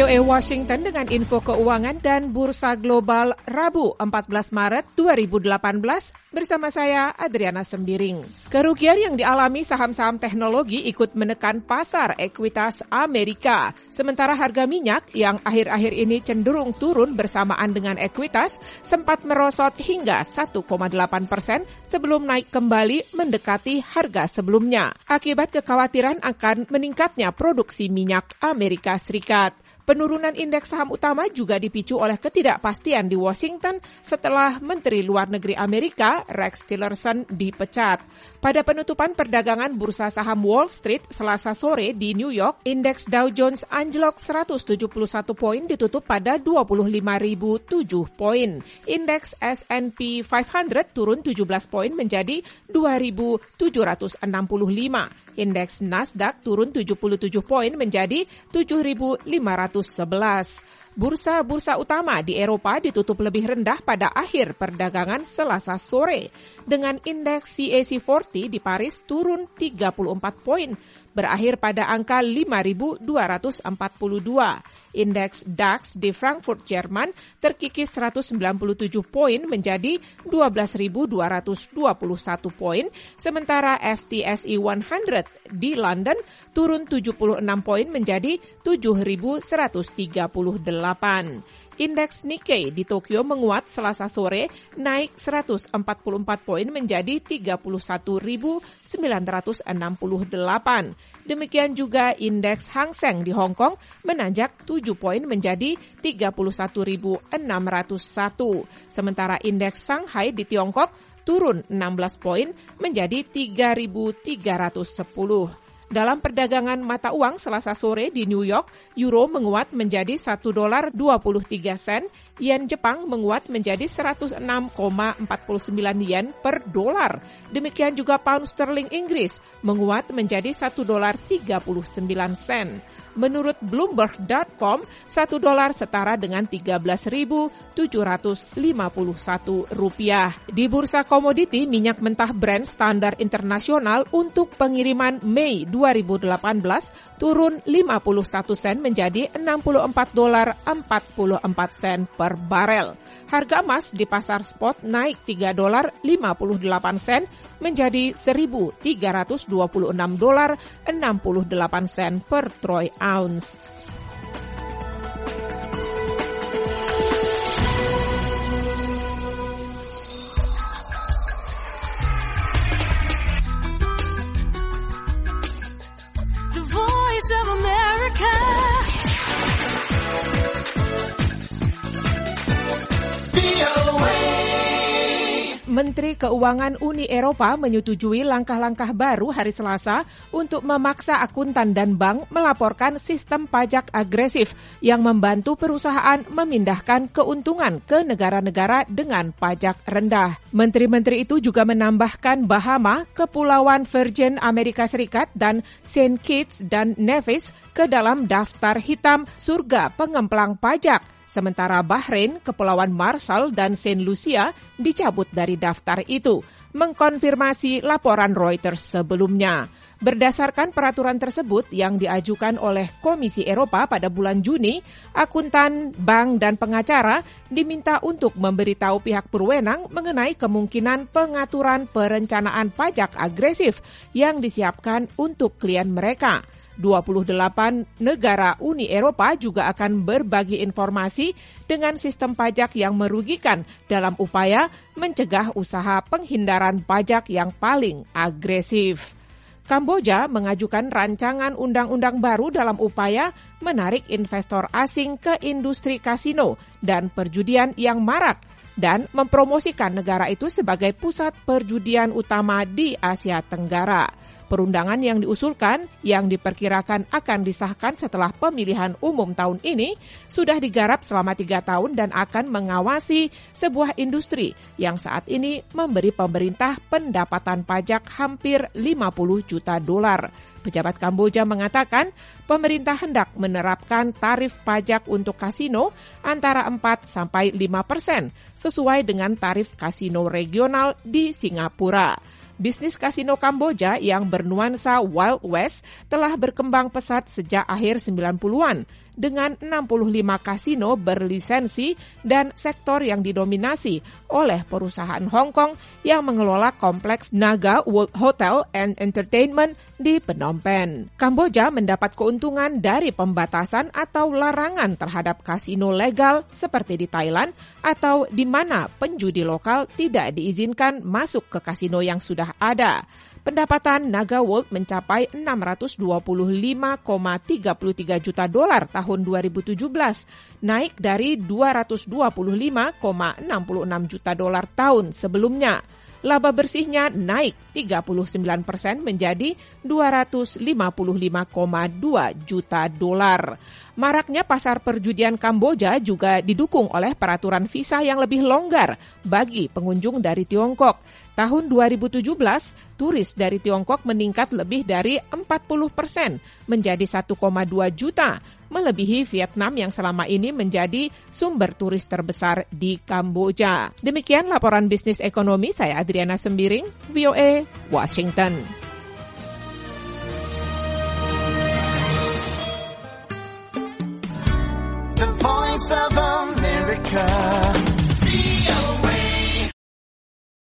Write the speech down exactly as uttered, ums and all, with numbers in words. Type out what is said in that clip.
O A Washington dengan info keuangan dan bursa global Rabu empat belas Maret dua ribu delapan belas bersama saya Adriana Sembiring. Kerugian yang dialami saham-saham teknologi ikut menekan pasar ekuitas Amerika. Sementara harga minyak yang akhir-akhir ini cenderung turun bersamaan dengan ekuitas sempat merosot hingga satu koma delapan persen sebelum naik kembali mendekati harga sebelumnya. Akibat kekhawatiran akan meningkatnya produksi minyak Amerika Serikat. Penurunan indeks saham utama juga dipicu oleh ketidakpastian di Washington setelah Menteri Luar Negeri Amerika Rex Tillerson dipecat. Pada penutupan perdagangan bursa saham Wall Street Selasa sore di New York, indeks Dow Jones anjlok seratus tujuh puluh satu poin ditutup pada dua puluh lima ribu tujuh poin. Indeks S and P lima ratus turun tujuh belas poin menjadi dua ribu tujuh ratus enam puluh lima. Indeks Nasdaq turun tujuh puluh tujuh poin menjadi tujuh ribu lima ratus sebelas. Bursa-bursa utama di Eropa ditutup lebih rendah pada akhir perdagangan Selasa sore, dengan indeks C A C empat puluh di Paris turun tiga puluh empat poin, berakhir pada angka lima ribu dua ratus empat puluh dua. Indeks DAX di Frankfurt, Jerman terkikis seratus sembilan puluh tujuh poin menjadi dua belas ribu dua ratus dua puluh satu poin, sementara F T S E seratus di London turun tujuh puluh enam poin menjadi tujuh ribu seratus tiga puluh delapan. Indeks Nikkei di Tokyo menguat Selasa sore, naik seratus empat puluh empat poin menjadi tiga puluh satu ribu sembilan ratus enam puluh delapan. Demikian juga indeks Hang Seng di Hong Kong menanjak tujuh poin menjadi tiga puluh satu ribu enam ratus satu. Sementara indeks Shanghai di Tiongkok turun enam belas poin menjadi tiga ribu tiga ratus sepuluh. Dalam perdagangan mata uang Selasa sore di New York, euro menguat menjadi satu dolar dua puluh tiga sen, yen Jepang menguat menjadi seratus enam koma empat sembilan yen per dolar. Demikian juga pound sterling Inggris menguat menjadi satu dolar tiga puluh sembilan sen. Menurut Bloomberg dot com, satu dolar setara dengan tiga belas ribu tujuh ratus lima puluh satu rupiah. Di bursa komoditi, minyak mentah Brent standar internasional untuk pengiriman Mei dua ribu delapan belas turun lima puluh satu sen menjadi enam puluh empat dolar empat puluh empat sen per barel. Harga emas di pasar spot naik tiga dolar lima puluh delapan sen menjadi seribu tiga ratus dua puluh enam dolar enam puluh delapan sen per troy ounce. The Voice of America. Menteri Keuangan Uni Eropa menyetujui langkah-langkah baru hari Selasa untuk memaksa akuntan dan bank melaporkan sistem pajak agresif yang membantu perusahaan memindahkan keuntungan ke negara-negara dengan pajak rendah. Menteri-menteri itu juga menambahkan Bahama, Kepulauan Virgin Amerika Serikat, dan Saint Kitts dan Nevis ke dalam daftar hitam surga pengemplang pajak. Sementara Bahrain, Kepulauan Marshall, dan Saint Lucia dicabut dari daftar itu, mengkonfirmasi laporan Reuters sebelumnya. Berdasarkan peraturan tersebut yang diajukan oleh Komisi Eropa pada bulan Juni, akuntan, bank, dan pengacara diminta untuk memberitahu pihak berwenang mengenai kemungkinan pengaturan perencanaan pajak agresif yang disiapkan untuk klien mereka. dua puluh delapan negara Uni Eropa juga akan berbagi informasi dengan sistem pajak yang merugikan dalam upaya mencegah usaha penghindaran pajak yang paling agresif. Kamboja mengajukan rancangan undang-undang baru dalam upaya menarik investor asing ke industri kasino dan perjudian yang marak dan mempromosikan negara itu sebagai pusat perjudian utama di Asia Tenggara. Perundangan yang diusulkan, yang diperkirakan akan disahkan setelah pemilihan umum tahun ini, sudah digarap selama tiga tahun dan akan mengawasi sebuah industri yang saat ini memberi pemerintah pendapatan pajak hampir lima puluh juta dolar. Pejabat Kamboja mengatakan pemerintah hendak menerapkan tarif pajak untuk kasino antara empat sampai lima persen sesuai dengan tarif kasino regional di Singapura. Bisnis kasino Kamboja yang bernuansa Wild West telah berkembang pesat sejak akhir sembilan puluhan. dengan enam puluh lima kasino berlisensi dan sektor yang didominasi oleh perusahaan Hong Kong yang mengelola kompleks Naga World Hotel and Entertainment di Phnom Penh. Kamboja mendapat keuntungan dari pembatasan atau larangan terhadap kasino legal seperti di Thailand atau di mana penjudi lokal tidak diizinkan masuk ke kasino yang sudah ada. Pendapatan Naga World mencapai enam ratus dua puluh lima koma tiga tiga juta dolar tahun dua ribu tujuh belas, naik dari dua ratus dua puluh lima koma enam enam juta dolar tahun sebelumnya. Laba bersihnya naik tiga puluh sembilan persen menjadi dua ratus lima puluh lima koma dua juta dolar. Maraknya pasar perjudian Kamboja juga didukung oleh peraturan visa yang lebih longgar bagi pengunjung dari Tiongkok. Tahun dua ribu tujuh belas, turis dari Tiongkok meningkat lebih dari empat puluh persen menjadi satu koma dua juta, melebihi Vietnam yang selama ini menjadi sumber turis terbesar di Kamboja. Demikian laporan bisnis ekonomi, saya Adriana Sembiring, V O A, Washington. The Voice of America.